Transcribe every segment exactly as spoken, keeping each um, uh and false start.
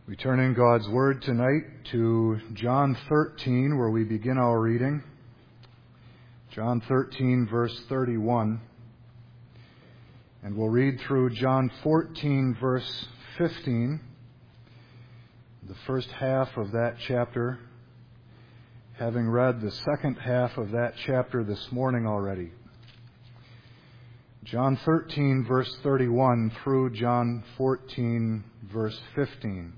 We turn in God's Word tonight to John thirteen, where we begin our reading. John thirteen, verse thirty-one. And we'll read through John fourteen, verse fifteen, the first half of that chapter, having read the second half of that chapter this morning already. John thirteen, verse thirty-one through John fourteen, verse fifteen.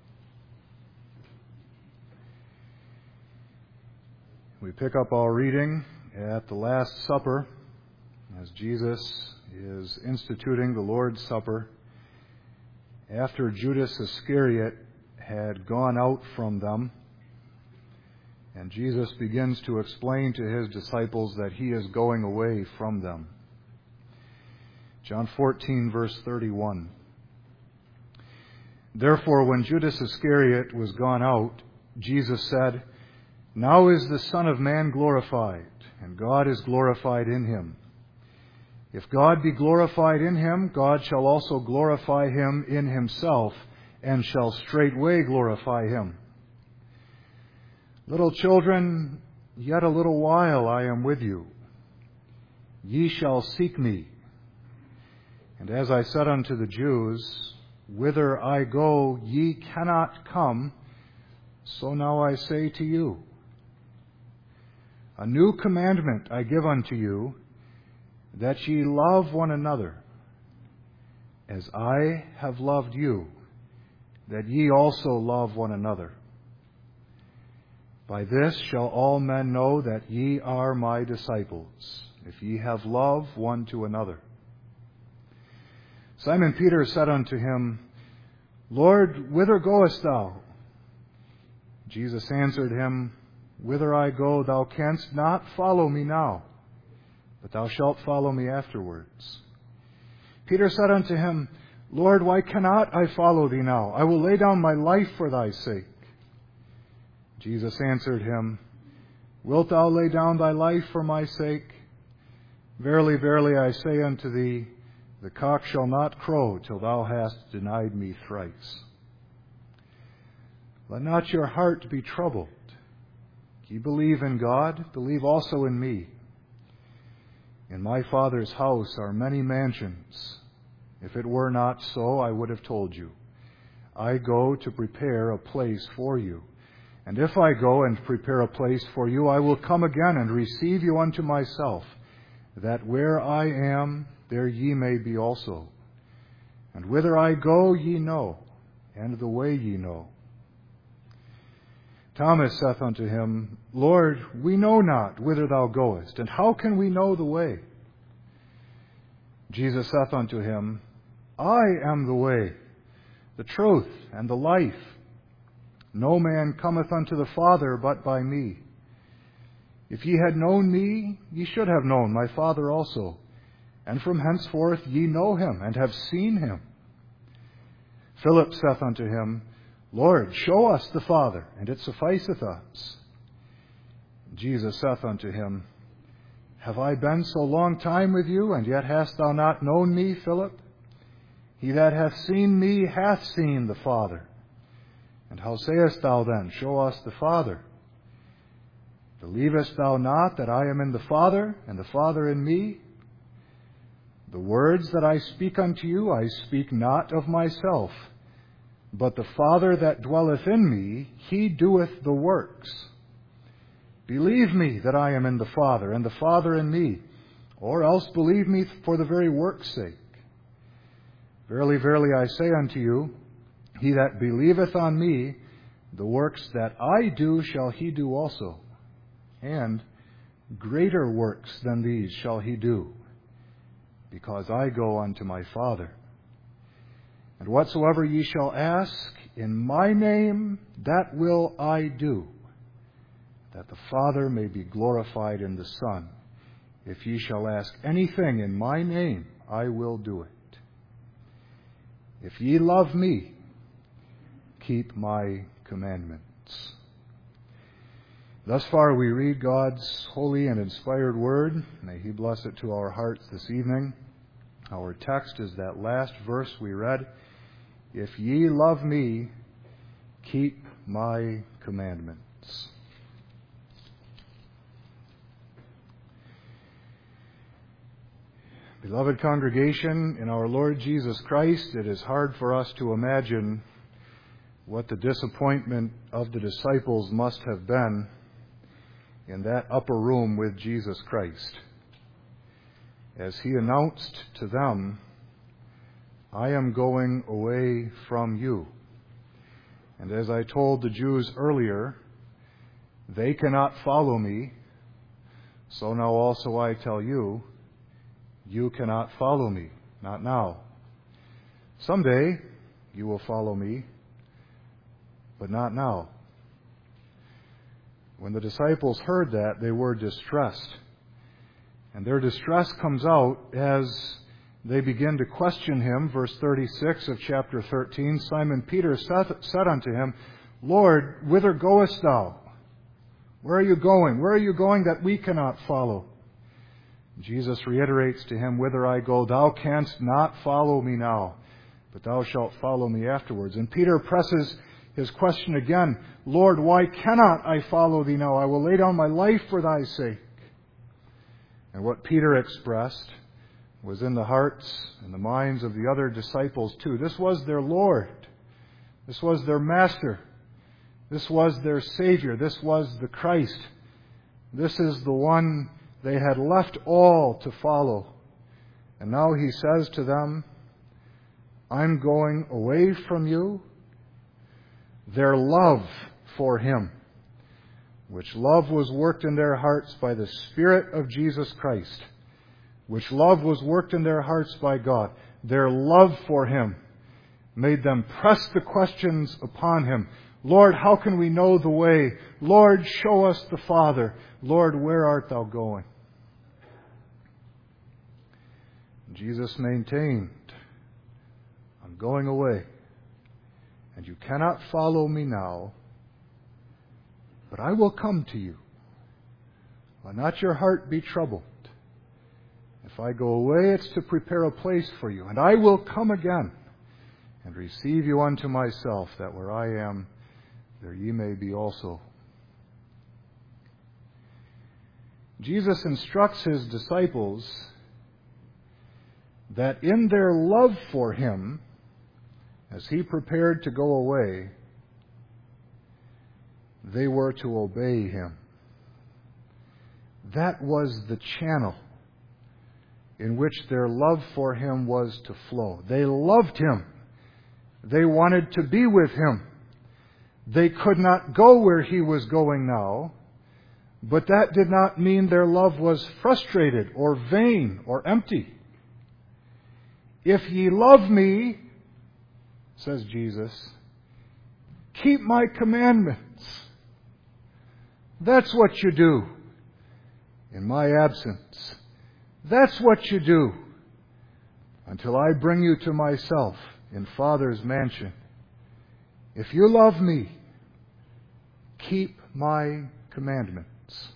We pick up our reading at the Last Supper as Jesus is instituting the Lord's Supper after Judas Iscariot had gone out from them, and Jesus begins to explain to his disciples that he is going away from them. John fourteen, verse thirty-one. Therefore, when Judas Iscariot was gone out, Jesus said, "Now is the Son of Man glorified, and God is glorified in him. If God be glorified in him, God shall also glorify him in himself, and shall straightway glorify him. Little children, yet a little while I am with you. Ye shall seek me. And as I said unto the Jews, whither I go ye cannot come, so now I say to you. A new commandment I give unto you, that ye love one another, as I have loved you, that ye also love one another. By this shall all men know that ye are my disciples, if ye have love one to another." Simon Peter said unto him, "Lord, whither goest thou?" Jesus answered him, "Whither I go, thou canst not follow me now, but thou shalt follow me afterwards." Peter said unto him, "Lord, why cannot I follow thee now? I will lay down my life for thy sake." Jesus answered him, "Wilt thou lay down thy life for my sake? Verily, verily, I say unto thee, the cock shall not crow till thou hast denied me thrice. Let not your heart be troubled. Ye believe in God, believe also in me. In my Father's house are many mansions. If it were not so, I would have told you. I go to prepare a place for you. And if I go and prepare a place for you, I will come again and receive you unto myself, that where I am, there ye may be also. And whither I go ye know, and the way ye know." Thomas saith unto him, "Lord, we know not whither thou goest, and how can we know the way?" Jesus saith unto him, "I am the way, the truth, and the life. No man cometh unto the Father but by me. If ye had known me, ye should have known my Father also. And from henceforth ye know him, and have seen him." Philip saith unto him, "Lord, show us the Father, and it sufficeth us." Jesus saith unto him, "Have I been so long time with you, and yet hast thou not known me, Philip? He that hath seen me hath seen the Father. And how sayest thou then, Show us the Father? Believest thou not that I am in the Father, and the Father in me? The words that I speak unto you, I speak not of myself, but the Father that dwelleth in me, he doeth the works. Believe me that I am in the Father, and the Father in me, or else believe me for the very work's sake. Verily, verily, I say unto you, he that believeth on me, the works that I do shall he do also, and greater works than these shall he do, because I go unto my Father. And whatsoever ye shall ask in my name, that will I do, that the Father may be glorified in the Son. If ye shall ask anything in my name, I will do it. If ye love me, keep my commandments." Thus far we read God's holy and inspired word. May he bless it to our hearts this evening. Our text is that last verse we read. If ye love me, keep my commandments. Beloved congregation, in our Lord Jesus Christ, it is hard for us to imagine what the disappointment of the disciples must have been in that upper room with Jesus Christ, as he announced to them, I am going away from you. And as I told the Jews earlier, they cannot follow me, so now also I tell you, you cannot follow me, not now. Someday you will follow me, but not now. When the disciples heard that, they were distressed. And their distress comes out as they begin to question him. Verse thirty-six of chapter thirteen, Simon Peter said unto him, Lord, whither goest thou? Where are you going? Where are you going that we cannot follow? Jesus reiterates to him, Whither I go, thou canst not follow me now, but thou shalt follow me afterwards. And Peter presses his question again, Lord, why cannot I follow thee now? I will lay down my life for thy sake. And what Peter expressed was in the hearts and the minds of the other disciples too. This was their Lord. This was their Master. This was their Savior. This was the Christ. This is the one they had left all to follow. And now he says to them, I'm going away from you. Their love for him, which love was worked in their hearts by the Spirit of Jesus Christ, which love was worked in their hearts by God, their love for him made them press the questions upon him. Lord, how can we know the way? Lord, show us the Father. Lord, where art thou going? Jesus maintained, I'm going away, and you cannot follow me now, but I will come to you. Let not your heart be troubled. If I go away, it's to prepare a place for you, and I will come again and receive you unto myself, that where I am, there ye may be also. Jesus instructs his disciples that in their love for him, as he prepared to go away, they were to obey him. That was the channel in which their love for him was to flow. They loved him. They wanted to be with him. They could not go where he was going now, but that did not mean their love was frustrated or vain or empty. If ye love me, says Jesus, keep my commandments. That's what you do in my absence. That's what you do until I bring you to myself in Father's mansion. If you love me, keep my commandments.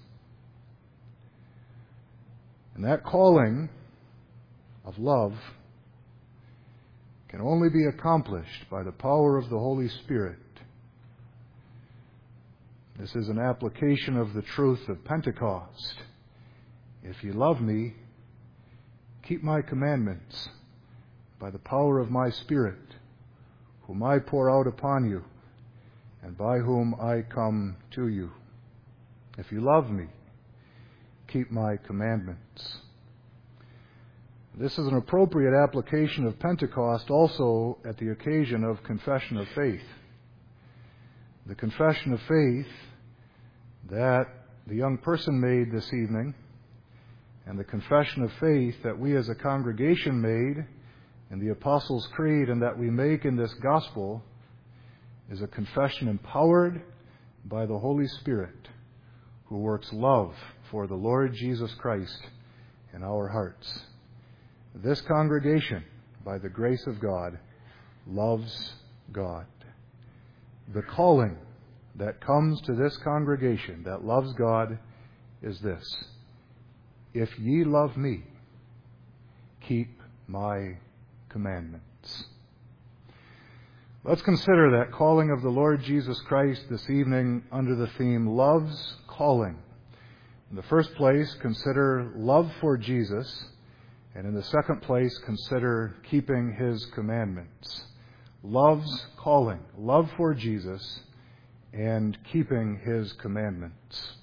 And that calling of love can only be accomplished by the power of the Holy Spirit. This is an application of the truth of Pentecost. If you love me, keep my commandments by the power of my Spirit, whom I pour out upon you, and by whom I come to you. If you love me, keep my commandments. This is an appropriate application of Pentecost also at the occasion of confession of faith. The confession of faith that the young person made this evening, and the confession of faith that we as a congregation made in the Apostles' Creed and that we make in this gospel, is a confession empowered by the Holy Spirit, who works love for the Lord Jesus Christ in our hearts. This congregation, by the grace of God, loves God. The calling that comes to this congregation that loves God is this: if ye love me, keep my commandments. Let's consider that calling of the Lord Jesus Christ this evening under the theme, Love's Calling. In the first place, consider love for Jesus, and in the second place, consider keeping His commandments. Love's calling, love for Jesus, and keeping His commandments.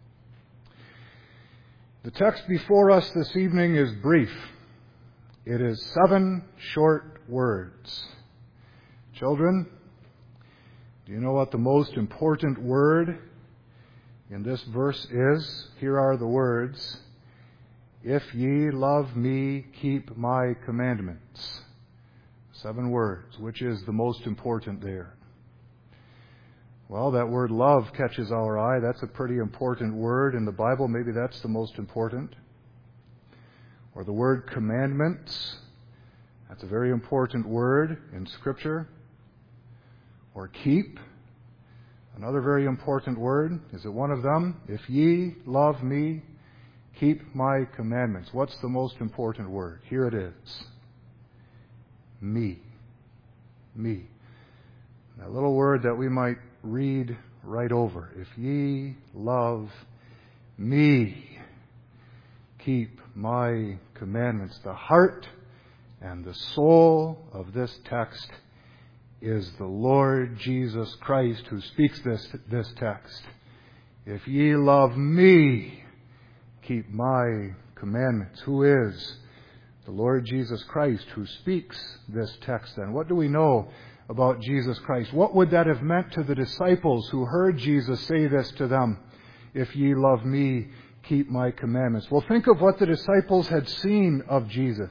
The text before us this evening is brief. It is seven short words. Children, do you know what the most important word in this verse is? Here are the words, "If ye love me, keep my commandments." Seven words. Which is the most important there? Well, that word love catches our eye. That's a pretty important word in the Bible. Maybe that's the most important. Or the word commandments. That's a very important word in Scripture. Or keep. Another very important word. Is it one of them? If ye love me, keep my commandments. What's the most important word? Here it is. Me. Me. That little word that we might read right over. If ye love me, keep my commandments. The heart and the soul of this text is the Lord Jesus Christ who speaks this, this text. If ye love me, keep my commandments. Who is the Lord Jesus Christ who speaks this text then? What do we know about Jesus Christ? What would that have meant to the disciples who heard Jesus say this to them? If ye love me, keep my commandments. Well, think of what the disciples had seen of Jesus.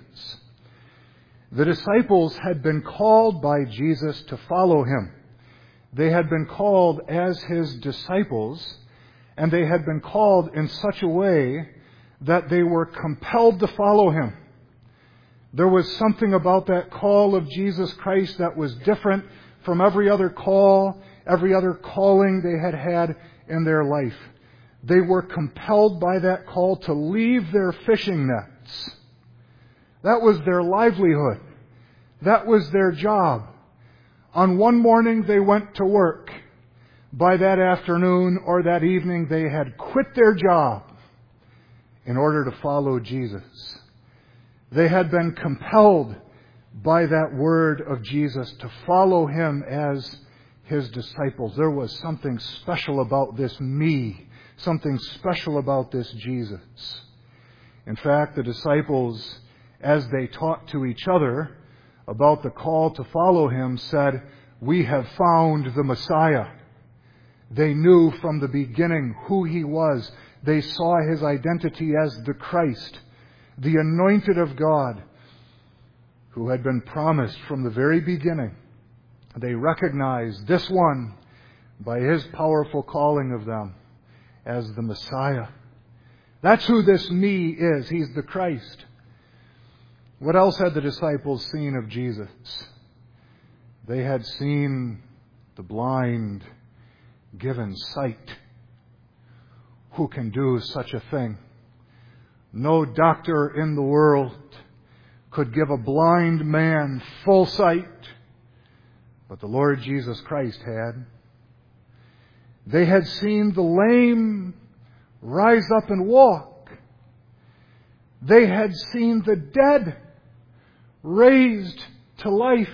The disciples had been called by Jesus to follow Him. They had been called as His disciples, and they had been called in such a way that they were compelled to follow Him. There was something about that call of Jesus Christ that was different from every other call, every other calling they had had in their life. They were compelled by that call to leave their fishing nets. That was their livelihood. That was their job. On one morning they went to work. By that afternoon or that evening they had quit their job in order to follow Jesus. They had been compelled by that word of Jesus to follow Him as His disciples. There was something special about this me, something special about this Jesus. In fact, the disciples, as they talked to each other about the call to follow Him, said, "We have found the Messiah." They knew from the beginning who He was. They saw His identity as the Christ, the anointed of God, who had been promised from the very beginning. They recognized this one by His powerful calling of them as the Messiah. That's who this me is. He's the Christ. What else had the disciples seen of Jesus? They had seen the blind given sight. Who can do such a thing? No doctor in the world could give a blind man full sight, but the Lord Jesus Christ had. They had seen the lame rise up and walk. They had seen the dead raised to life.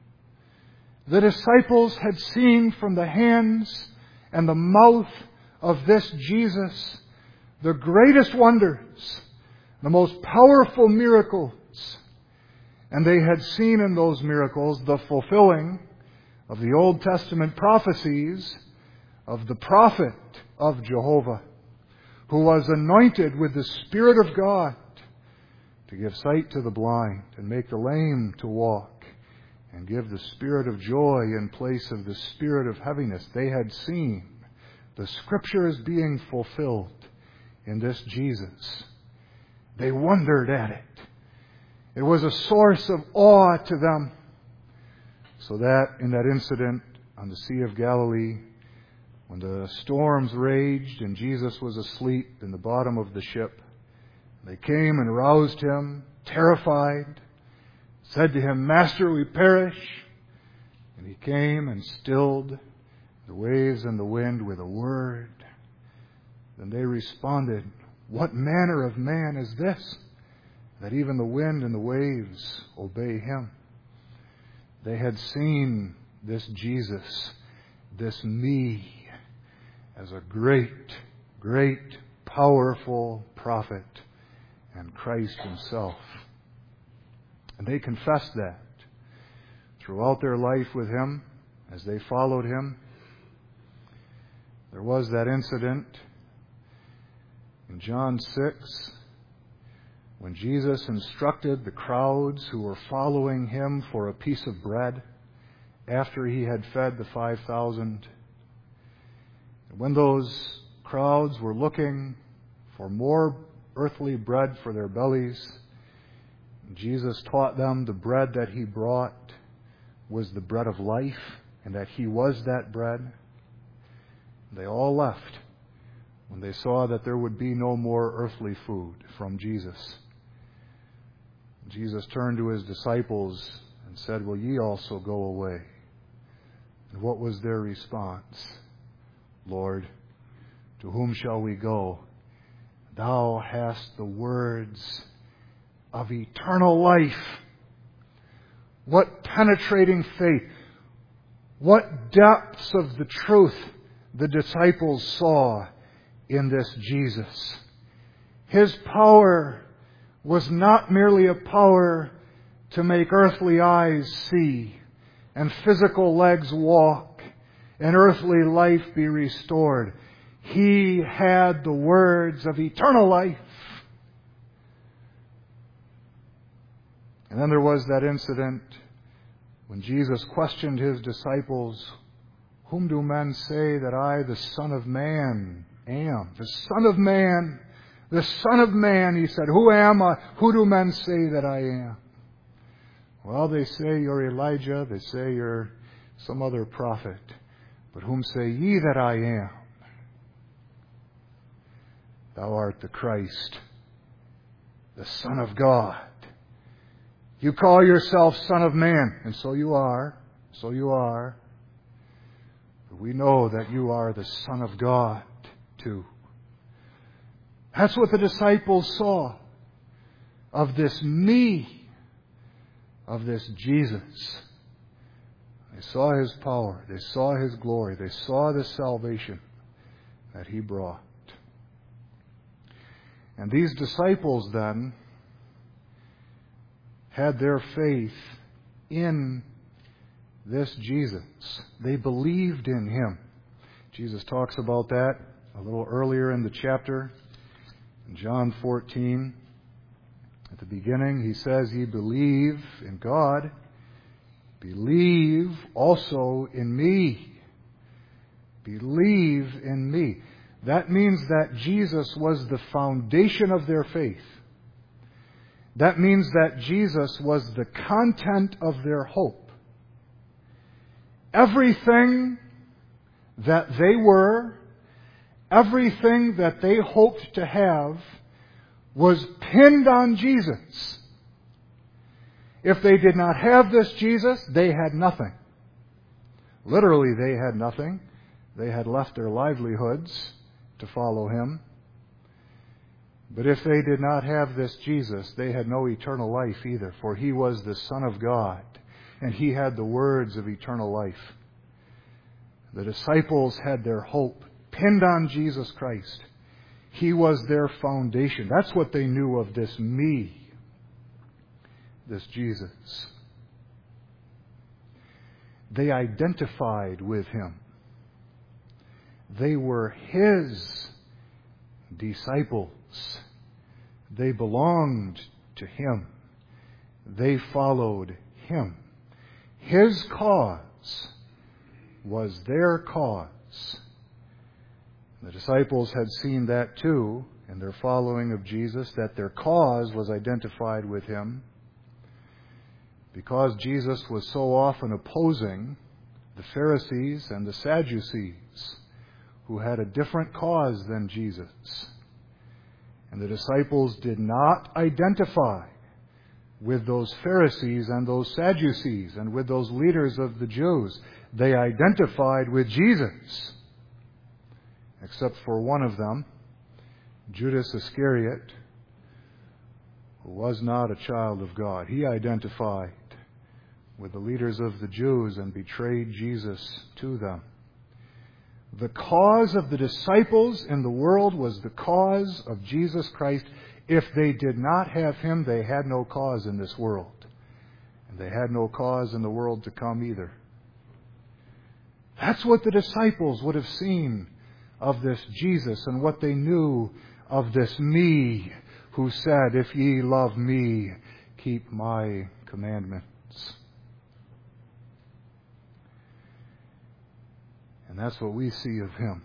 The disciples had seen from the hands and the mouth of this Jesus the greatest wonders, the most powerful miracles. And they had seen in those miracles the fulfilling of the Old Testament prophecies of the prophet of Jehovah, who was anointed with the Spirit of God to give sight to the blind and make the lame to walk and give the spirit of joy in place of the spirit of heaviness. They had seen the Scriptures being fulfilled in this Jesus. They wondered at it. It was a source of awe to them. So that in that incident on the Sea of Galilee, when the storms raged and Jesus was asleep in the bottom of the ship, they came and roused Him, terrified, said to Him, "Master, we perish." And he came and stilled the waves and the wind with a word. Then they responded, "What manner of man is this, that even the wind and the waves obey him?" They had seen this Jesus, this me, as a great, great, powerful prophet and Christ himself. And they confessed that throughout their life with him as they followed him. There was that incident in John six when Jesus instructed the crowds who were following him for a piece of bread after he had fed the five thousand. When those crowds were looking for more earthly bread for their bellies, Jesus taught them the bread that he brought was the bread of life, and that he was that bread. They all left when they saw that there would be no more earthly food from Jesus. Jesus turned to his disciples and said, "Will ye also go away?" And what was their response? "Lord, to whom shall we go? Thou hast the words of eternal life." What penetrating faith. What depths of the truth the disciples saw in this Jesus. His power was not merely a power to make earthly eyes see and physical legs walk and earthly life be restored. He had the words of eternal life. And then there was that incident when Jesus questioned his disciples, "Whom do men say that I, the Son of Man, am?" The Son of Man, the Son of Man, he said, "Who am I? Who do men say that I am?" Well, they say you're Elijah, they say you're some other prophet. But whom say ye that I am? Thou art the Christ, the Son of God. You call yourself Son of Man, and so you are, so you are. But we know that you are the Son of God, too. That's what the disciples saw of this me, of this Jesus. They saw his power, they saw his glory, they saw the salvation that he brought. And these disciples then had their faith in this Jesus. They believed in him. Jesus talks about that a little earlier in the chapter. In John fourteen, at the beginning, he says, "Ye believe in God, believe also in me." Believe in me. That means that Jesus was the foundation of their faith. That means that Jesus was the content of their hope. Everything that they were, everything that they hoped to have, was pinned on Jesus. If they did not have this Jesus, they had nothing. Literally, they had nothing. They had left their livelihoods to follow him. But if they did not have this Jesus, they had no eternal life either, for he was the Son of God, and he had the words of eternal life. The disciples had their hope pinned on Jesus Christ. He was their foundation. That's what they knew of this me, this Jesus. They identified with him. They were his disciples. They belonged to him. They followed him. His cause was their cause. The disciples had seen that too in their following of Jesus, that their cause was identified with him. Because Jesus was so often opposing the Pharisees and the Sadducees, who had a different cause than Jesus. And the disciples did not identify with those Pharisees and those Sadducees and with those leaders of the Jews. They identified with Jesus, except for one of them, Judas Iscariot, who was not a child of God. He identified with the leaders of the Jews and betrayed Jesus to them. The cause of the disciples in the world was the cause of Jesus Christ. If they did not have Him, they had no cause in this world. And they had no cause in the world to come either. That's what the disciples would have seen of this Jesus and what they knew of this me who said, if ye love me, keep my commandments. And that's what we see of Him.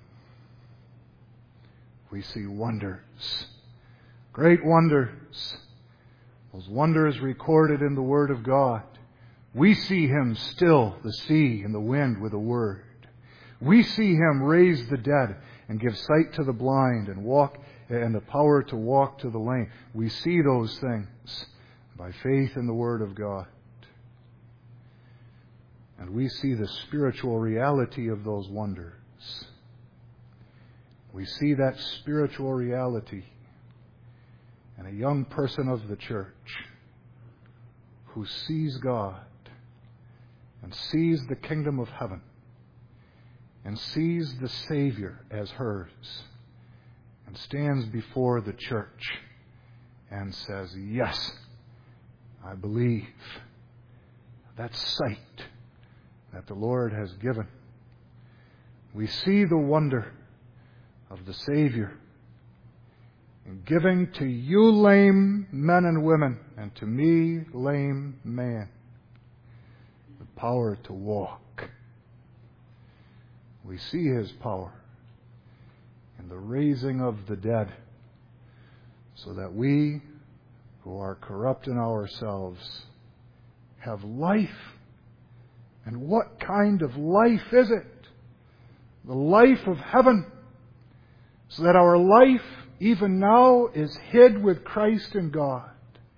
We see wonders. Great wonders. Those wonders recorded in the Word of God. We see Him still the sea and the wind with a word. We see Him raise the dead and give sight to the blind and walk and the power to walk to the lame. We see those things by faith in the Word of God. And we see the spiritual reality of those wonders. We see that spiritual reality in a young person of the church who sees God and sees the kingdom of heaven and sees the Savior as hers and stands before the church and says, yes, I believe. That sight that the Lord has given. We see the wonder of the Savior in giving to you lame men and women and to me lame man the power to walk. We see His power in the raising of the dead so that we who are corrupt in ourselves have life. And what kind of life is it? The life of heaven. So that our life, even now, is hid with Christ in God.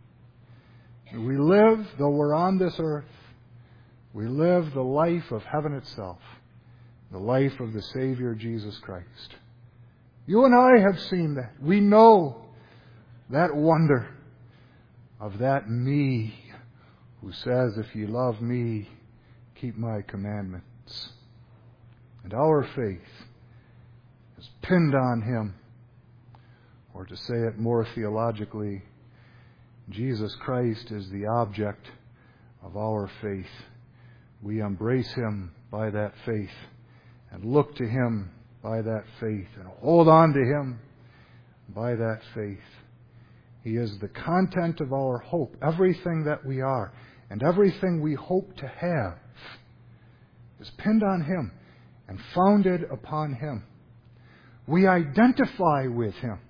And we live, though we're on this earth, we live the life of heaven itself. The life of the Savior, Jesus Christ. You and I have seen that. We know that wonder of that me who says, if ye love me, keep my commandments. And our faith is pinned on Him. Or to say it more theologically, Jesus Christ is the object of our faith. We embrace Him by that faith and look to Him by that faith and hold on to Him by that faith. He is the content of our hope. Everything that we are and everything we hope to have is pinned on Him and founded upon Him. We identify with Him.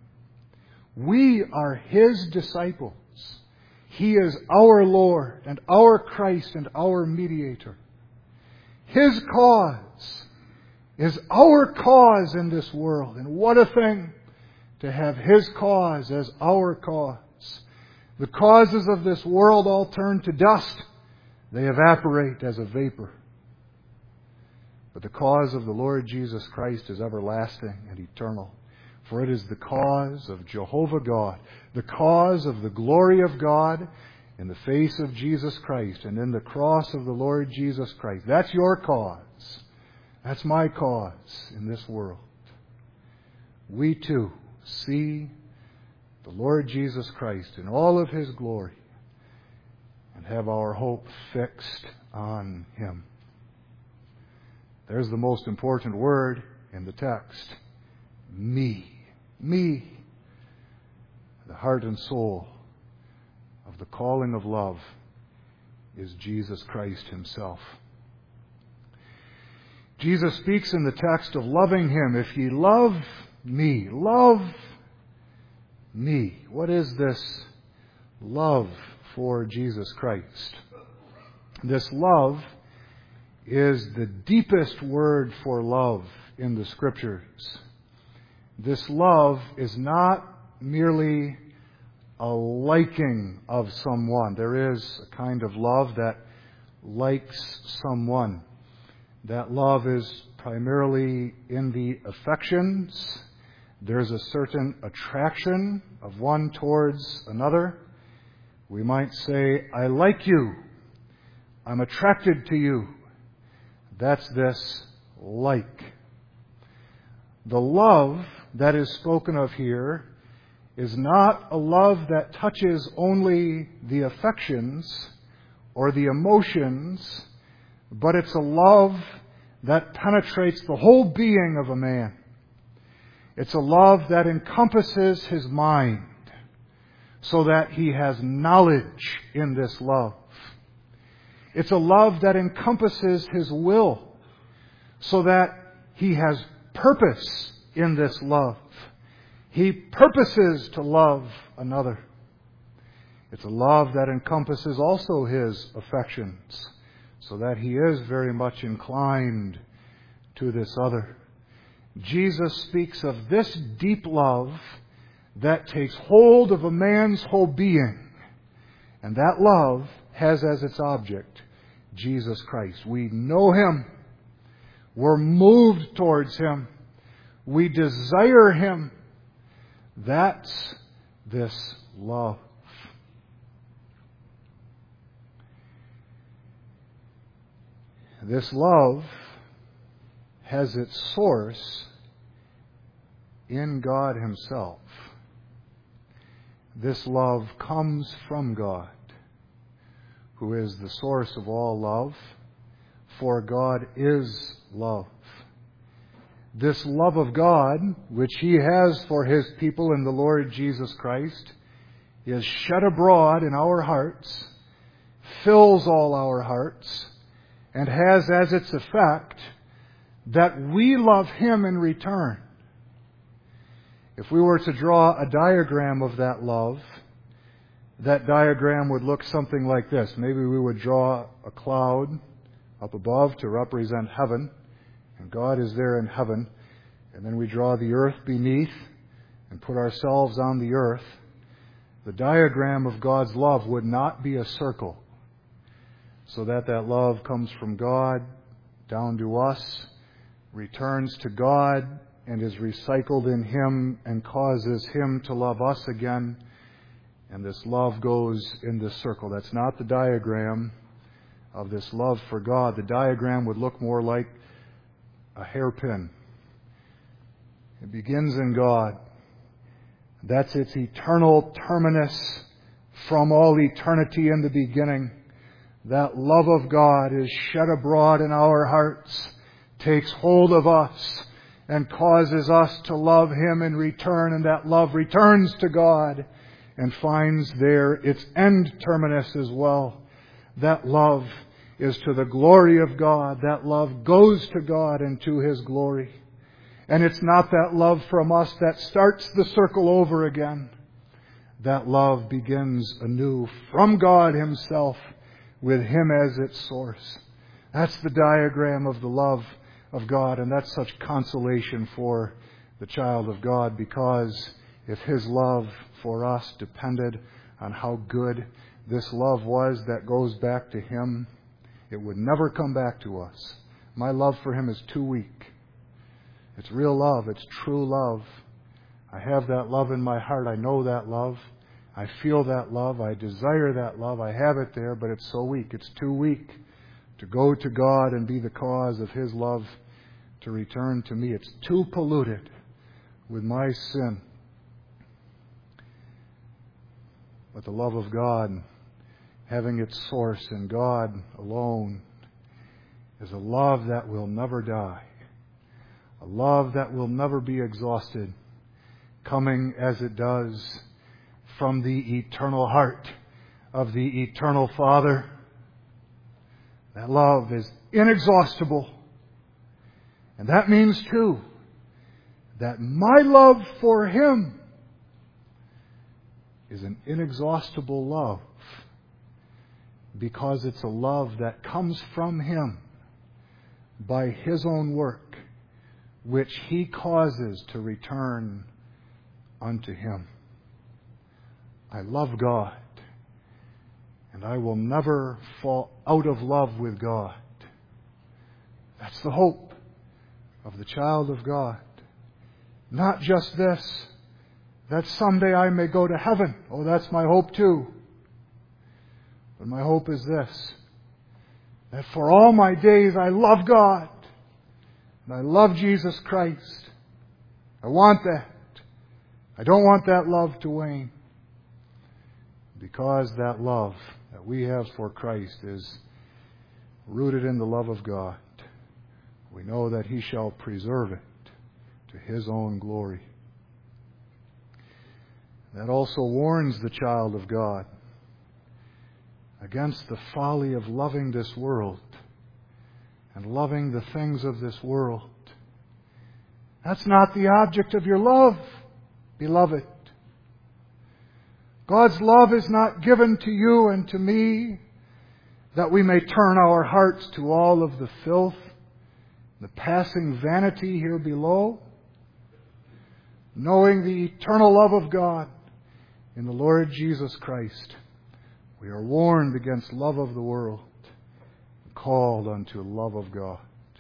We are His disciples. He is our Lord and our Christ and our mediator. His cause is our cause in this world. And what a thing to have His cause as our cause. The causes of this world all turn to dust. They evaporate as a vapor. But the cause of the Lord Jesus Christ is everlasting and eternal. For it is the cause of Jehovah God, the cause of the glory of God in the face of Jesus Christ and in the cross of the Lord Jesus Christ. That's your cause. That's my cause in this world. We too see the Lord Jesus Christ in all of His glory and have our hope fixed on Him. There's the most important word in the text. Me. Me. The heart and soul of the calling of love is Jesus Christ Himself. Jesus speaks in the text of loving Him. If ye love me, love me. What is this love for Jesus Christ? This love is the deepest word for love in the Scriptures. This love is not merely a liking of someone. There is a kind of love that likes someone. That love is primarily in the affections. There's a certain attraction of one towards another. We might say, I like you. I'm attracted to you. That's this like. The love that is spoken of here is not a love that touches only the affections or the emotions, but it's a love that penetrates the whole being of a man. It's a love that encompasses his mind, so that he has knowledge in this love. It's a love that encompasses his will, so that he has purpose in this love. He purposes to love another. It's a love that encompasses also his affections, so that he is very much inclined to this other. Jesus speaks of this deep love that takes hold of a man's whole being. And that love has as its object Jesus Christ. We know Him. We're moved towards Him. We desire Him. That's this love. This love has its source in God Himself. This love comes from God, who is the source of all love, for God is love. This love of God, which He has for His people in the Lord Jesus Christ, is shed abroad in our hearts, fills all our hearts, and has as its effect that we love Him in return. If we were to draw a diagram of that love, that diagram would look something like this. Maybe we would draw a cloud up above to represent heaven, and God is there in heaven. And then we draw the earth beneath and put ourselves on the earth. The diagram of God's love would not be a circle, so that that love comes from God down to us, returns to God, and is recycled in Him and causes Him to love us again. And this love goes in this circle. That's not the diagram of this love for God. The diagram would look more like a hairpin. It begins in God. That's its eternal terminus from all eternity in the beginning. That love of God is shed abroad in our hearts, takes hold of us, and causes us to love Him in return. And that love returns to God and finds there its end terminus as well. That love is to the glory of God. That love goes to God and to His glory. And it's not that love from us that starts the circle over again. That love begins anew from God Himself, with Him as its source. That's the diagram of the love of God, and that's such consolation for the child of God, because if His love for us depended on how good this love was that goes back to Him, it would never come back to us. My love for Him is too weak. It's real love. It's true love. I have that love in my heart. I know that love. I feel that love. I desire that love. I have it there, but it's so weak. It's too weak to go to God and be the cause of His love to return to me. It's too polluted with my sin. But the love of God, having its source in God alone, is a love that will never die. A love that will never be exhausted, coming as it does from the eternal heart of the eternal Father. That love is inexhaustible. And that means, too, that my love for Him is an inexhaustible love, because it's a love that comes from Him by His own work, which He causes to return unto Him. I love God. And I will never fall out of love with God. That's the hope of the child of God. Not just this, that someday I may go to heaven. Oh, that's my hope too. But my hope is this, that for all my days I love God. And I love Jesus Christ. I want that. I don't want that love to wane. Because that love that we have for Christ is rooted in the love of God. We know that He shall preserve it to His own glory. That also warns the child of God against the folly of loving this world and loving the things of this world. That's not the object of your love, beloved. God's love is not given to you and to me that we may turn our hearts to all of the filth, the passing vanity here below. Knowing the eternal love of God in the Lord Jesus Christ, we are warned against love of the world and called unto love of God.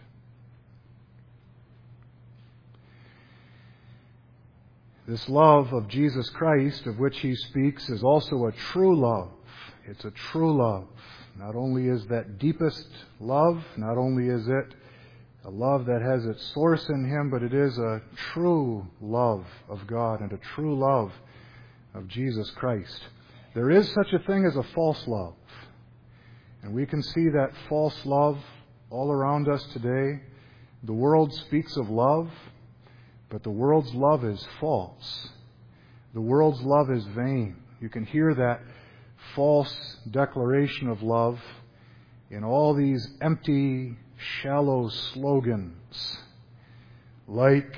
This love of Jesus Christ, of which He speaks, is also a true love. It's a true love. Not only is that deepest love, not only is it a love that has its source in Him, but it is a true love of God and a true love of Jesus Christ. There is such a thing as a false love. And we can see that false love all around us today. The world speaks of love, but the world's love is false. The world's love is vain. You can hear that false declaration of love in all these empty, shallow slogans. Like,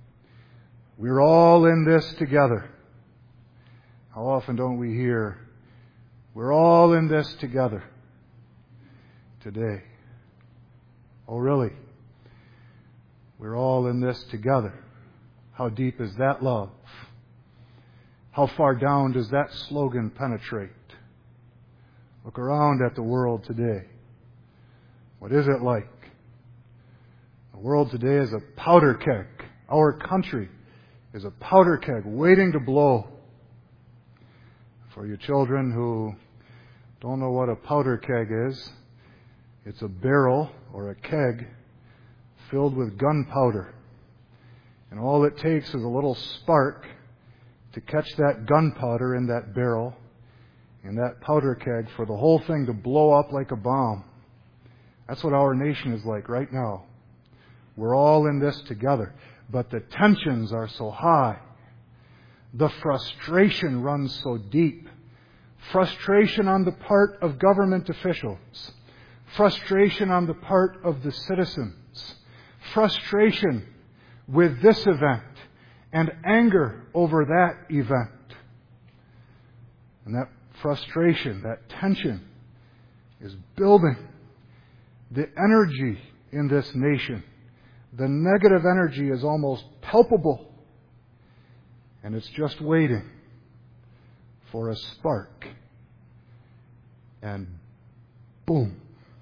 we're all in this together. How often don't we hear, we're all in this together today? Oh, really? We're all in this together. How deep is that love? How far down does that slogan penetrate? Look around at the world today. What is it like? The world today is a powder keg. Our country is a powder keg waiting to blow. For you children who don't know what a powder keg is, it's a barrel or a keg filled with gunpowder. And all it takes is a little spark to catch that gunpowder in that barrel, in that powder keg, for the whole thing to blow up like a bomb. That's what our nation is like right now. We're all in this together. But the tensions are so high. The frustration runs so deep. Frustration on the part of government officials. Frustration on the part of the citizens. Frustration with this event and anger over that event. And that frustration, that tension is building. The energy in this nation, the negative energy is almost palpable. And it's just waiting for a spark. And boom,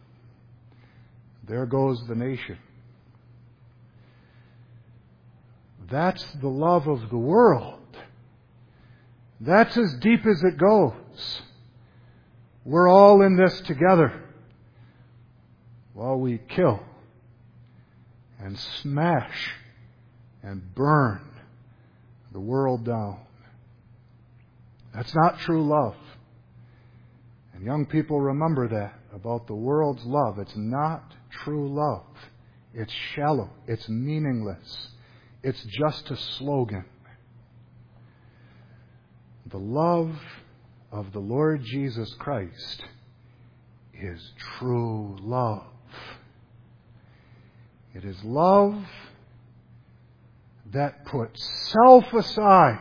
there goes the nation. That's the love of the world. That's as deep as it goes. We're all in this together while we kill and smash and burn the world down. That's not true love. And young people, remember that about the world's love. It's not true love. It's shallow. It's meaningless. It's just a slogan. The love of the Lord Jesus Christ is true love. It is love that puts self aside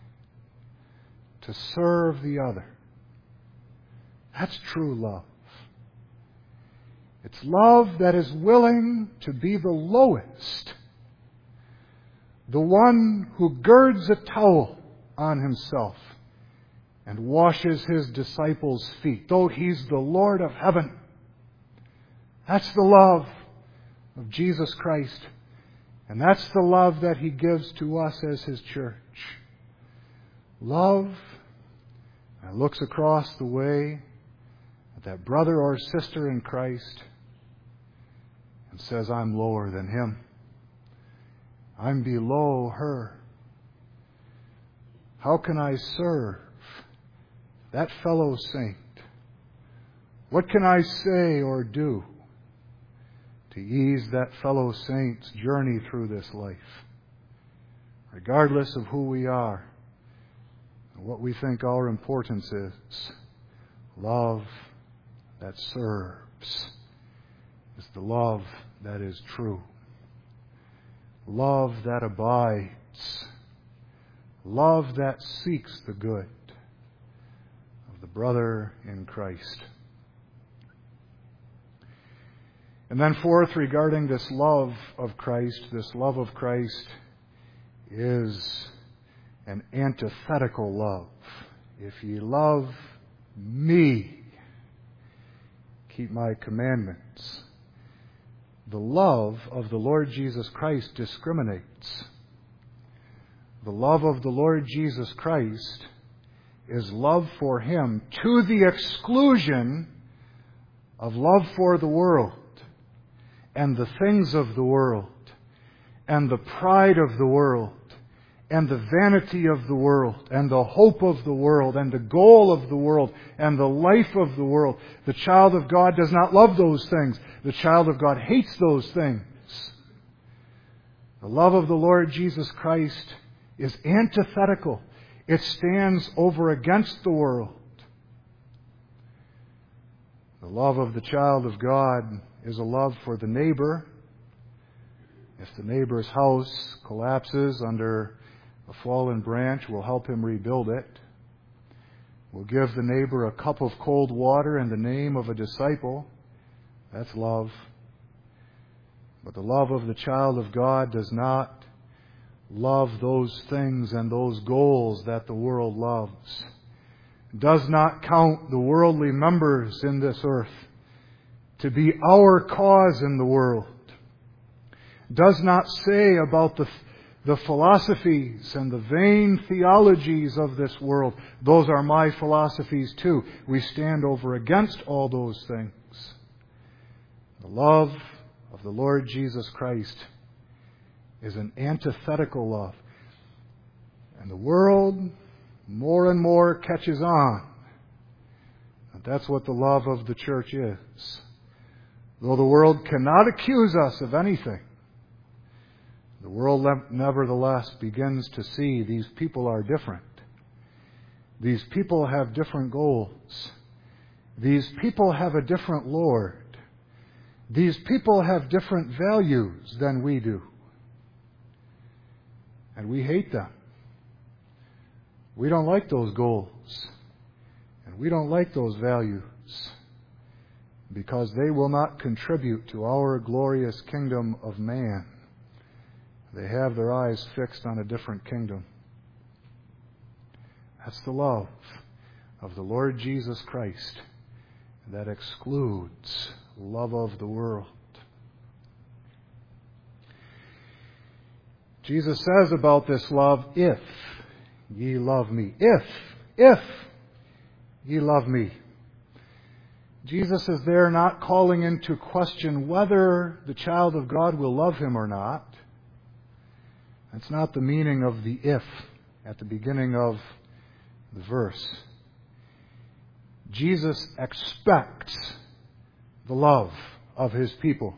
to serve the other. That's true love. It's love that is willing to be the lowest, the one who girds a towel on himself and washes His disciples' feet, though He's the Lord of heaven. That's the love of Jesus Christ. And that's the love that He gives to us as His church. Love that looks across the way at that brother or sister in Christ and says, I'm lower than him. I'm below her. How can I serve that fellow saint? What can I say or do to ease that fellow saint's journey through this life, regardless of who we are and what we think our importance is? Love that serves is the love that is true. Love that abides. Love that seeks the good of the brother in Christ. And then fourth, regarding this love of Christ, this love of Christ is an antithetical love. If ye love me, keep my commandments. The love of the Lord Jesus Christ discriminates. The love of the Lord Jesus Christ is love for Him to the exclusion of love for the world and the things of the world and the pride of the world and the vanity of the world and the hope of the world and the goal of the world and the life of the world. The child of God does not love those things. The child of God hates those things. The love of the Lord Jesus Christ is antithetical. It stands over against the world. The love of the child of God is a love for the neighbor. If the neighbor's house collapses under a fallen branch, we'll help him rebuild it. We'll give the neighbor a cup of cold water in the name of a disciple. That's love. But the love of the child of God does not love those things and those goals that the world loves. Does not count the worldly members in this earth to be our cause in the world. Does not say about the, the philosophies and the vain theologies of this world, those are my philosophies too. We stand over against all those things. The love of the Lord Jesus Christ is an antithetical love. And the world more and more catches on. And that's what the love of the church is. Though the world cannot accuse us of anything, the world nevertheless begins to see these people are different. These people have different goals. These people have a different Lord. These people have different values than we do. And we hate them. We don't like those goals. And we don't like those values. Because they will not contribute to our glorious kingdom of man. They have their eyes fixed on a different kingdom. That's the love of the Lord Jesus Christ that excludes love of the world. Jesus says about this love, if ye love me. If, if ye love me. Jesus is there not calling into question whether the child of God will love Him or not. That's not the meaning of the if at the beginning of the verse. Jesus expects the love of His people.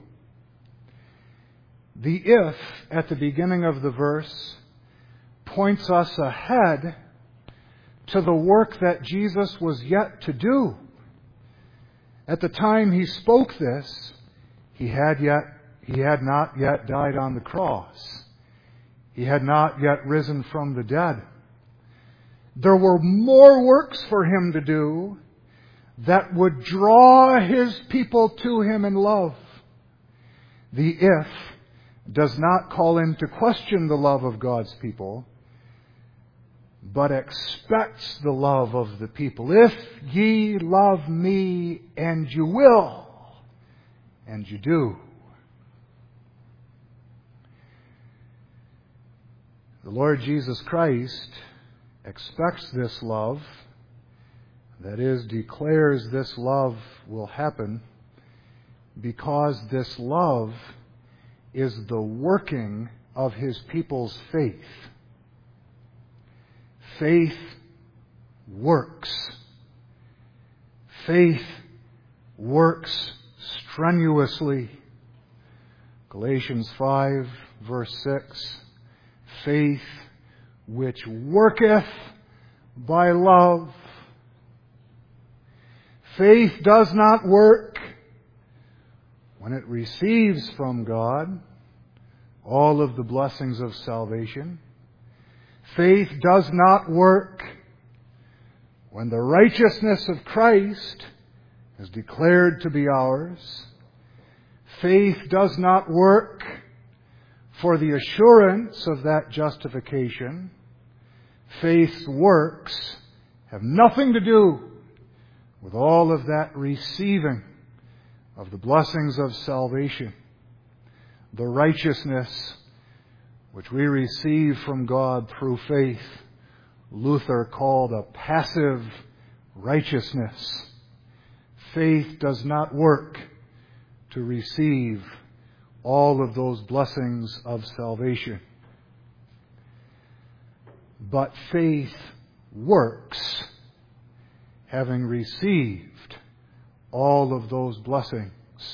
The if at the beginning of the verse points us ahead to the work that Jesus was yet to do. At the time He spoke this, He had yet He had not yet died on the cross. He had not yet risen from the dead. There were more works for Him to do that would draw His people to Him in love. The if does not call into question the love of God's people. but expects the love of the people. If ye love me, and you will, and you do. The Lord Jesus Christ expects this love, that is, declares this love will happen, because this love is the working of His people's faith. Faith works. Faith works strenuously. Galatians five, verse six. Faith which worketh by love. Faith does not work when it receives from God all of the blessings of salvation. Faith does not work when the righteousness of Christ is declared to be ours. Faith does not work for the assurance of that justification. Faith's works have nothing to do with all of that receiving of the blessings of salvation. The righteousness which we receive from God through faith, Luther called a passive righteousness. Faith does not work to receive all of those blessings of salvation. But faith works, having received all of those blessings.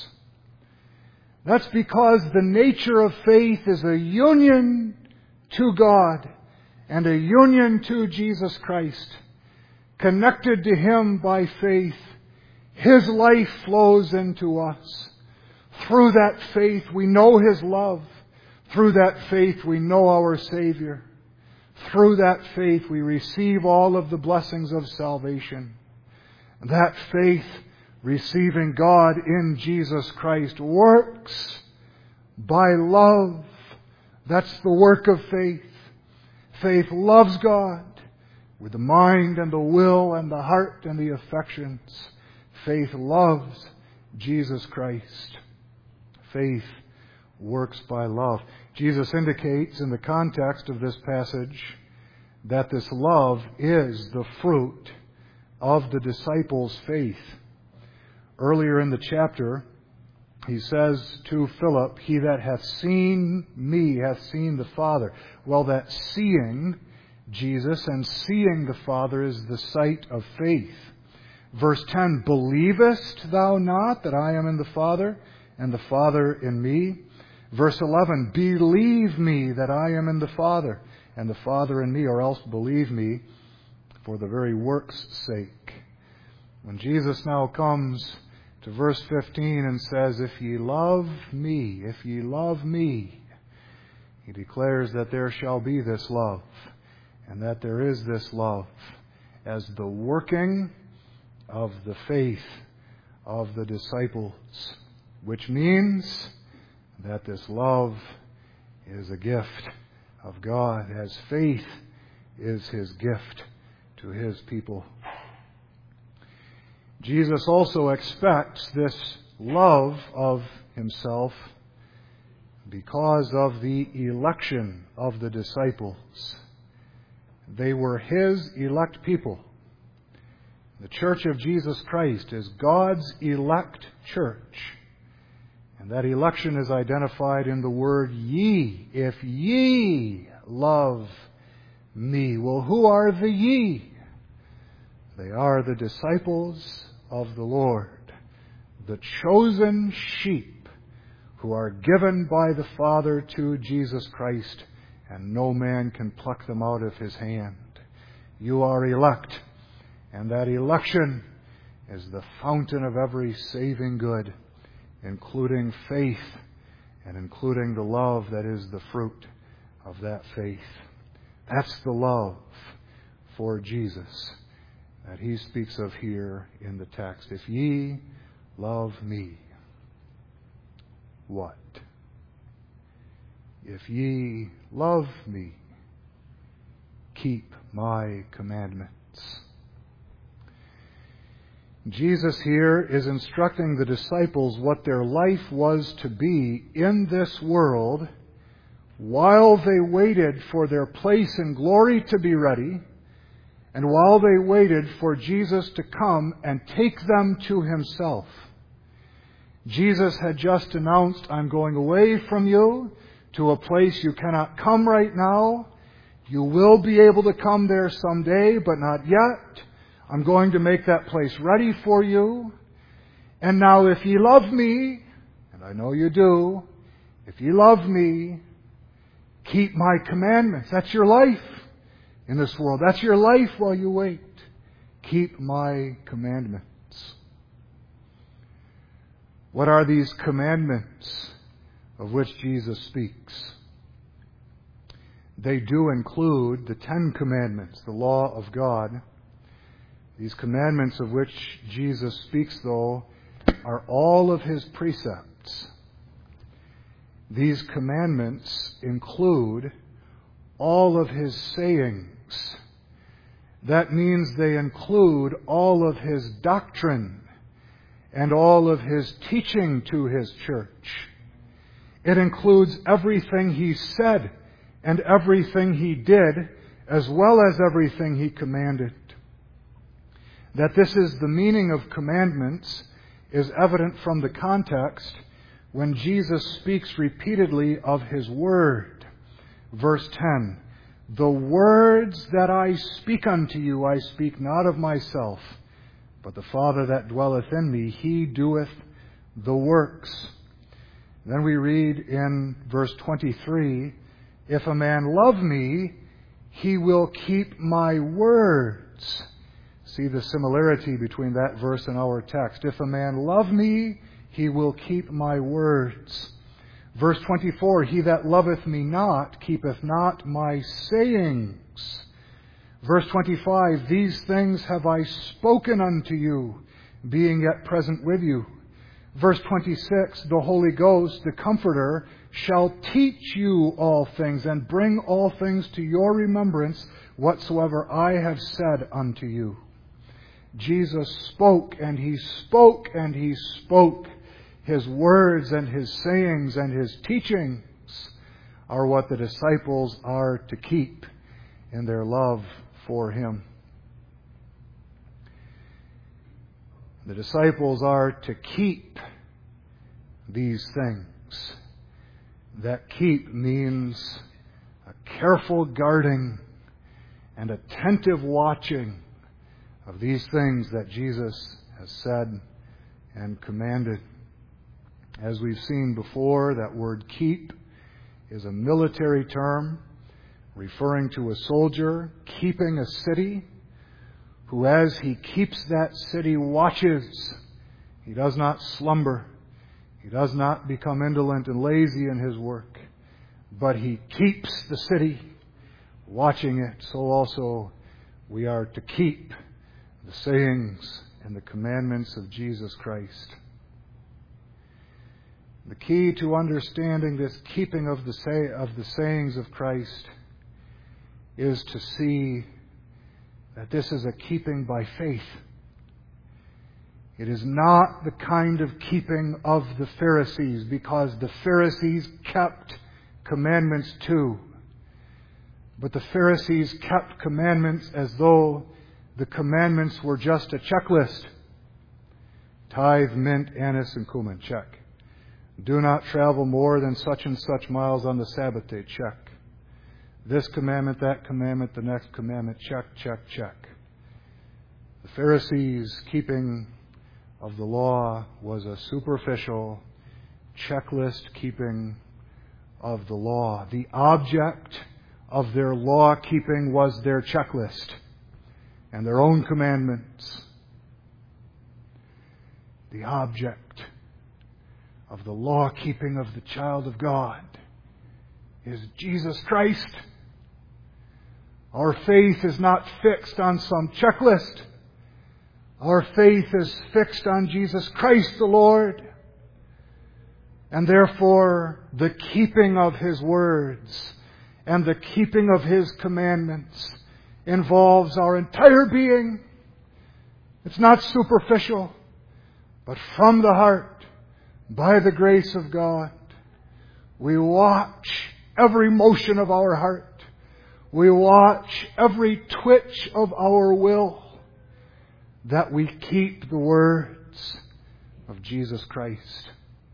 That's because the nature of faith is a union to God and a union to Jesus Christ. Connected to Him by faith, His life flows into us. Through that faith we know His love. Through that faith we know our Savior. Through that faith we receive all of the blessings of salvation. That faith, receiving God in Jesus Christ, works by love. That's the work of faith. Faith loves God with the mind and the will and the heart and the affections. Faith loves Jesus Christ. Faith works by love. Jesus indicates in the context of this passage that this love is the fruit of the disciples' faith. Earlier in the chapter, he says to Philip, "He that hath seen me hath seen the Father." Well, that seeing Jesus and seeing the Father is the sight of faith. Verse ten, "Believest thou not that I am in the Father, and the Father in me?" Verse eleven, "Believe me that I am in the Father, and the Father in me, or else believe me for the very work's sake." When Jesus now comes to verse fifteen and says, "If ye love me, if ye love me," he declares that there shall be this love, and that there is this love as the working of the faith of the disciples, which means that this love is a gift of God, as faith is His gift to His people. Jesus also expects this love of Himself because of the election of the disciples. They were His elect people. The Church of Jesus Christ is God's elect church. And that election is identified in the word ye. If ye love me. Well, who are the ye? They are the disciples of the Lord, the chosen sheep who are given by the Father to Jesus Christ, and no man can pluck them out of His hand. You are elect, and that election is the fountain of every saving good, including faith and including the love that is the fruit of that faith. That's the love for Jesus that He speaks of here in the text. If ye love me, what? If ye love me, keep my commandments. Jesus here is instructing the disciples what their life was to be in this world while they waited for their place in glory to be ready, and while they waited for Jesus to come and take them to Himself. Jesus had just announced, I'm going away from you to a place you cannot come right now. You will be able to come there someday, but not yet. I'm going to make that place ready for you. And now if ye love me, and I know you do, if ye love me, keep my commandments. That's your life in this world. That's your life while you wait. Keep my commandments. What are these commandments of which Jesus speaks? They do include the Ten Commandments, the law of God. These commandments of which Jesus speaks, though, are all of His precepts. These commandments include all of His sayings. That means they include all of His doctrine and all of His teaching to His church. It includes everything He said and everything He did, as well as everything He commanded. That this is the meaning of commandments is evident from the context when Jesus speaks repeatedly of His Word. Verse ten, the words that I speak unto you, I speak not of myself, but the Father that dwelleth in me, He doeth the works. Then we read in verse twenty-three, if a man love me, he will keep my words. See the similarity between that verse and our text. If a man love me, he will keep my words. Verse twenty-four, he that loveth me not, keepeth not my sayings. Verse twenty-five, these things have I spoken unto you, being yet present with you. Verse twenty-six, the Holy Ghost, the Comforter, shall teach you all things, and bring all things to your remembrance, whatsoever I have said unto you. Jesus spoke, and He spoke, and He spoke. His words and His sayings and His teachings are what the disciples are to keep in their love for Him. The disciples are to keep these things. That keep means a careful guarding and attentive watching of these things that Jesus has said and commanded. As we've seen before, that word keep is a military term referring to a soldier keeping a city who, as he keeps that city, watches. He does not slumber. He does not become indolent and lazy in his work, but he keeps the city, watching it. So also we are to keep the sayings and the commandments of Jesus Christ. The key to understanding this keeping of the say, of the sayings of Christ is to see that this is a keeping by faith. It is not the kind of keeping of the Pharisees, because the Pharisees kept commandments too. But the Pharisees kept commandments as though the commandments were just a checklist. Tithe, mint, anise, and cumin, check. Do not travel more than such and such miles on the Sabbath day, check. This commandment, that commandment, the next commandment, check, check, check. The Pharisees' keeping of the law was a superficial checklist keeping of the law. The object of their law keeping was their checklist and their own commandments. The object of the law keeping of the child of God is Jesus Christ. Our faith is not fixed on some checklist. Our faith is fixed on Jesus Christ the Lord. And therefore, the keeping of His words and the keeping of His commandments involves our entire being. It's not superficial, but from the heart, by the grace of God. We watch every motion of our heart. We watch every twitch of our will, that we keep the words of Jesus Christ.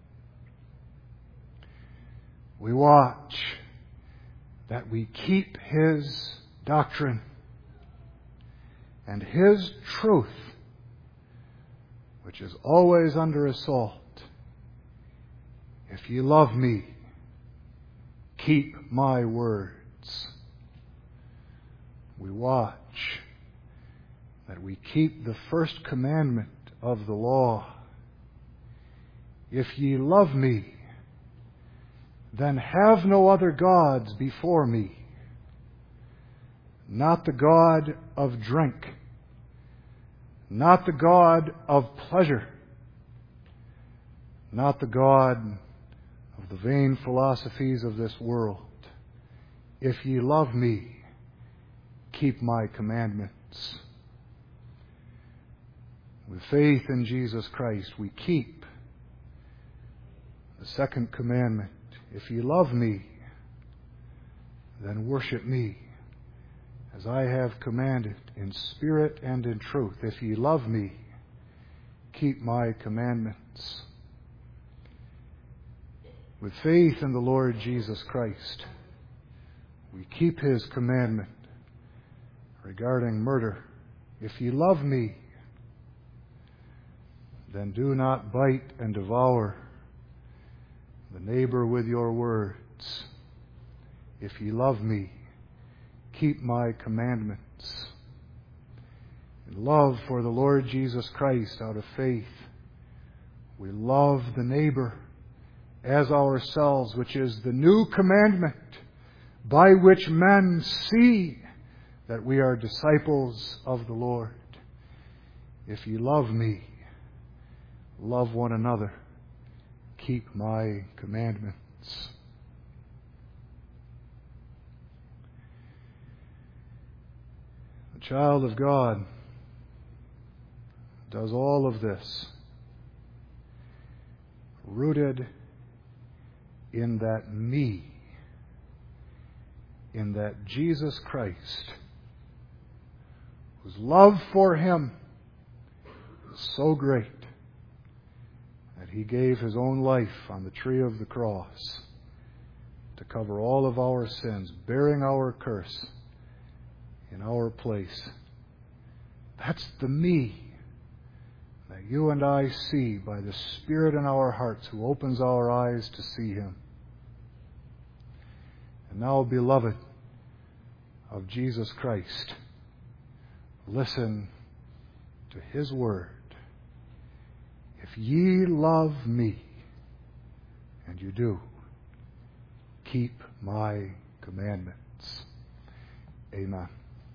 We watch that we keep His doctrine and His truth, which is always under assault. If ye love me, keep my words. We watch that we keep the first commandment of the law. If ye love me, then have no other gods before me. Not the God of drink, not the God of pleasure, not the God of the vain philosophies of this world. If ye love me, keep my commandments. With faith in Jesus Christ, we keep the second commandment. If ye love me, then worship me, as I have commanded, in spirit and in truth. If ye love me, keep my commandments. With faith in the Lord Jesus Christ, we keep His commandment regarding murder. If ye love me, then do not bite and devour the neighbor with your words. If ye love me, keep my commandments. In love for the Lord Jesus Christ, out of faith, we love the neighbor as ourselves, which is the new commandment by which men see that we are disciples of the Lord. If ye love me, love one another. Keep my commandments. The child of God does all of this rooted in that me, in that Jesus Christ, whose love for Him is so great that He gave His own life on the tree of the cross to cover all of our sins, bearing our curse in our place. That's the me that you and I see by the Spirit in our hearts, who opens our eyes to see Him. And now, beloved of Jesus Christ, listen to His word. If ye love me, and you do, keep my commandments. Amen.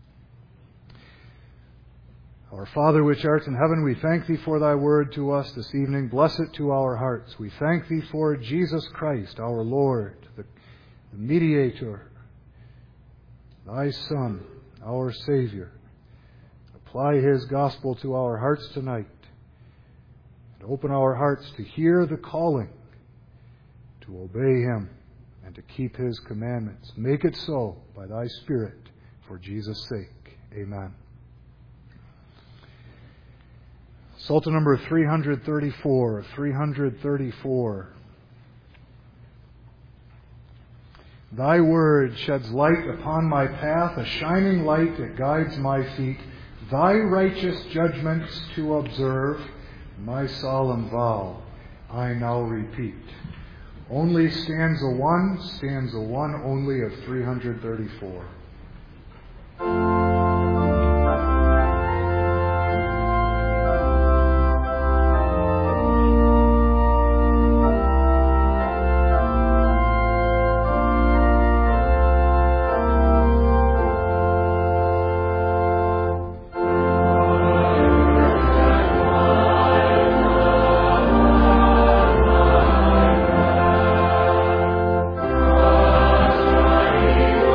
Our Father which art in heaven, we thank Thee for Thy word to us this evening. Bless it to our hearts. We thank Thee for Jesus Christ, our Lord, the, the mediator, Thy Son, our Savior. Apply His gospel to our hearts tonight, and open our hearts to hear the calling to obey Him and to keep His commandments. Make it so by Thy Spirit, for Jesus' sake. Amen. Psalter number three thirty-four. three thirty-four. Thy word sheds light upon my path, a shining light that guides my feet. Thy righteous judgments to observe, my solemn vow I now repeat. Only stanza one, stanza one only of three thirty-four. Thank you.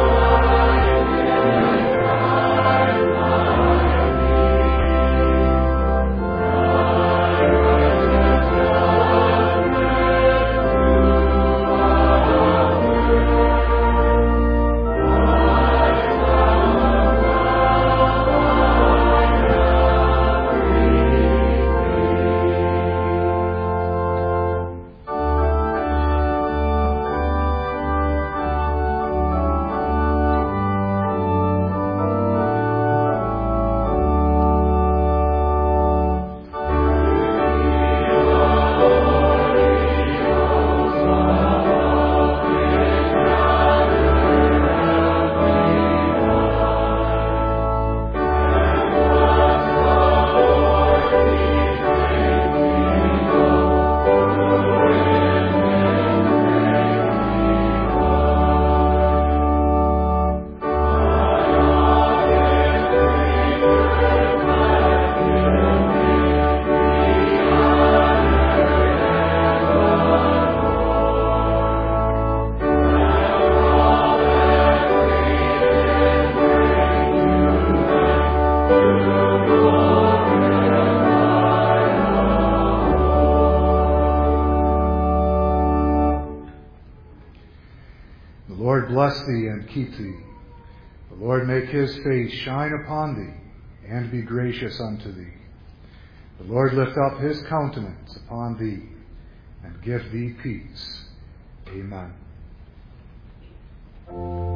Lord bless thee and keep thee. The Lord make his face shine upon thee and be gracious unto thee. The Lord lift up his countenance upon thee and give thee peace. Amen.